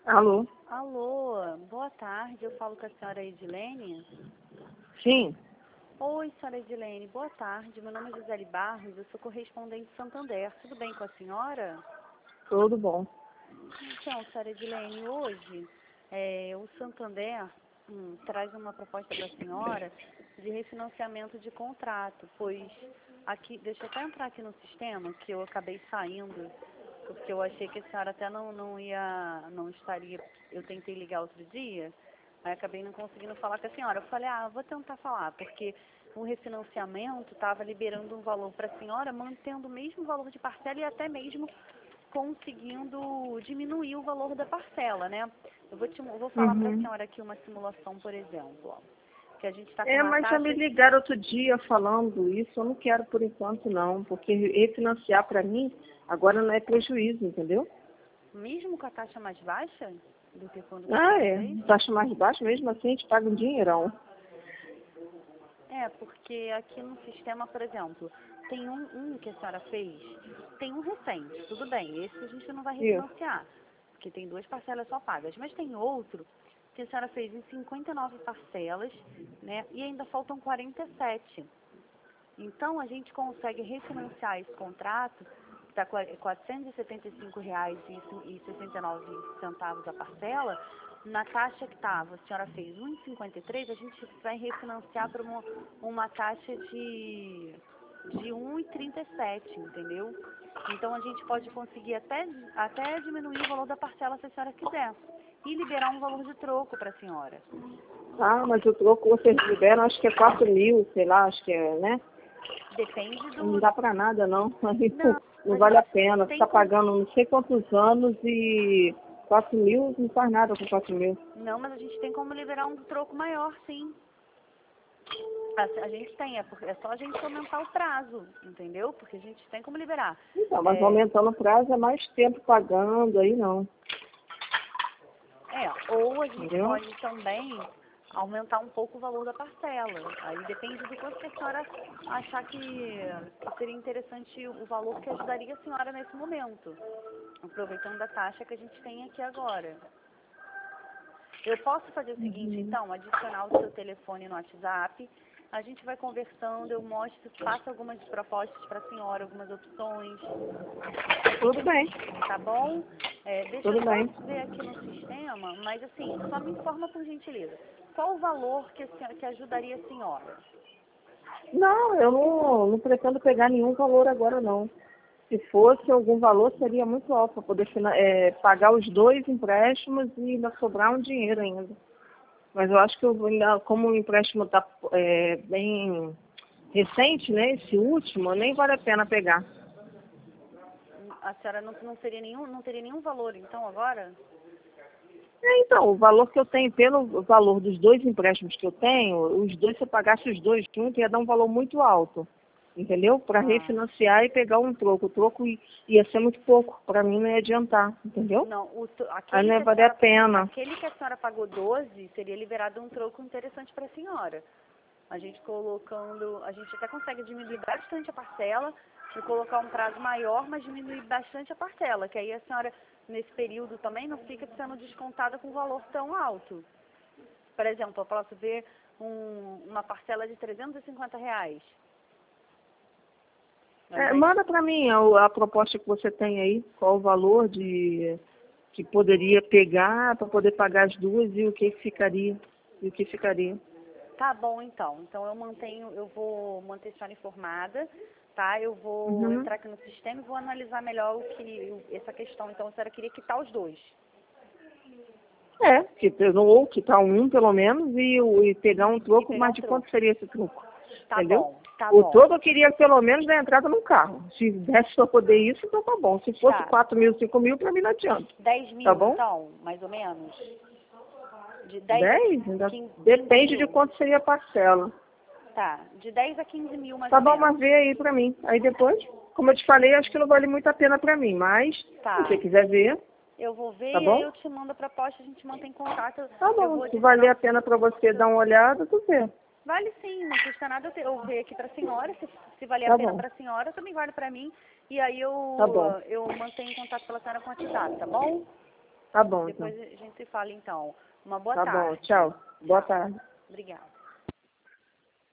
Alô? Alô, boa tarde. Eu falo com a senhora Edilene. Sim. Oi, senhora Edilene, boa tarde. Meu nome é Gisele Barros, eu sou correspondente de Santander. Tudo bem com a senhora? Tudo bom. Então, senhora Edilene, hoje o Santander traz uma proposta para a senhora de refinanciamento de contrato, pois aqui, deixa eu até entrar aqui no sistema, que eu acabei saindo, porque eu achei que a senhora até não estaria, eu tentei ligar outro dia, aí acabei não conseguindo falar com a senhora. Eu falei, vou tentar falar, porque o refinanciamento estava liberando um valor para a senhora, mantendo o mesmo valor de parcela e até mesmo conseguindo diminuir o valor da parcela, né? Eu vou falar para a Uhum. senhora aqui uma simulação, por exemplo, ó, que a gente está com uma Mas já me taxa, ligaram outro dia falando isso. Eu não quero por enquanto não, porque refinanciar para mim agora não é prejuízo, entendeu? mesmo com a taxa mais baixa do que quando a senhora É. fez. Taxa mais baixa, mesmo assim a gente paga um dinheirão. Porque aqui no sistema, por exemplo, tem um que a senhora fez, tem um recente, tudo bem, esse a gente não vai Isso. refinanciar, porque tem 2 parcelas só pagas, mas tem outro que a senhora fez em 59 parcelas, né, e ainda faltam 47. Então, a gente consegue refinanciar esse contrato, que está R$ 475,69 a parcela, na taxa que estava, a senhora fez 1,53, a gente vai refinanciar para uma taxa de 1,37, entendeu? Então, a gente pode conseguir até diminuir o valor da parcela se a senhora quiser, e liberar um valor de troco para a senhora. Mas o troco vocês liberam, acho que é 4.000, sei lá, acho que é, né? Depende Não do... dá para nada não. Não, Não a vale a gente pena. Você tem está pagando não sei quantos anos e 4.000 não faz nada com 4.000. Não, mas a gente tem como liberar um troco maior, sim. A gente tem, é só a gente aumentar o prazo, entendeu? Porque a gente tem como liberar. Então, mas É, aumentando o prazo é mais tempo pagando, aí não. ou a gente Entendeu? pode também aumentar um pouco o valor da parcela. Aí depende do quanto que a senhora achar que seria interessante o valor que ajudaria a senhora nesse momento, aproveitando a taxa que a gente tem aqui agora. Eu posso fazer o seguinte, Uhum. então, adicionar o seu telefone no WhatsApp, a gente vai conversando, eu mostro, faço algumas propostas para a senhora, algumas opções, Tudo bem, tá bom? Deixa eu tudo só bem. ver aqui no sistema, mas assim, só me informa por gentileza, qual o valor que ajudaria a senhora? Não, eu não pretendo pegar nenhum valor agora não. Se fosse algum valor, seria muito alto para poder pagar os 2 empréstimos e ainda sobrar um dinheiro ainda. Mas eu acho que eu vou ainda, como o empréstimo está bem recente, né? Esse último, nem vale a pena pegar. A senhora não teria nenhum valor, então, agora? Então, o valor que eu tenho, pelo valor dos 2 empréstimos que eu tenho, os dois, se eu pagasse os dois juntos, ia dar um valor muito alto, entendeu? Para Ah. refinanciar e pegar um troco. O troco ia ser muito pouco, para mim não ia adiantar, entendeu? Não, Aí não ia valer a pena. aquele que a senhora pagou 12 seria liberado um troco interessante para a senhora. A gente colocando, a gente até consegue diminuir bastante a parcela e colocar um prazo maior, mas diminuir bastante a parcela, que aí a senhora, nesse período também, não fica sendo descontada com um valor tão alto. Por exemplo, eu posso ver uma parcela de R$ 350. Ao invés Manda para mim a proposta que você tem aí, qual o valor que poderia pegar para poder pagar as duas e o que ficaria. E o que ficaria. Tá bom, então. Então eu vou manter a senhora informada, tá? Eu vou Uhum. entrar aqui no sistema e vou analisar melhor essa questão. Então a senhora queria quitar os dois. Ou quitar um pelo menos e pegar um E troco, pegar mas um de quanto troco. seria esse troco? Tá Entendeu? bom, tá O bom. todo eu queria pelo menos dar entrada no carro. Se desse para poder isso, então tá bom. Se fosse Tá. 4.000, 5.000, para mim não adianta. 10 Tá mil, bom? então, mais ou menos. De 10 a 10? Ainda 15 depende de mil. quanto seria a parcela. Tá. De 10 a 15 mil, mais Tá ou bom, menos. mas vê aí pra mim. Aí depois, como eu te falei, acho que não vale muito a pena pra mim. Mas, se Tá. você quiser ver, Eu vou ver tá e aí bom? eu te mando a proposta, a gente mantém contato. Tá Eu bom. vou Se adicionar valer a o pena pra você seu. dar uma olhada, tu vê. Vale sim, não custa nada eu ver aqui para a senhora, se valer a Tá pena bom. para a senhora, também vale para mim. E aí Tá bom. eu mantenho contato pela senhora com o WhatsApp, tá bom? Tá bom, Depois então. a gente se fala, então. Uma boa Tá tarde. bom, tchau. Boa tarde. Obrigada.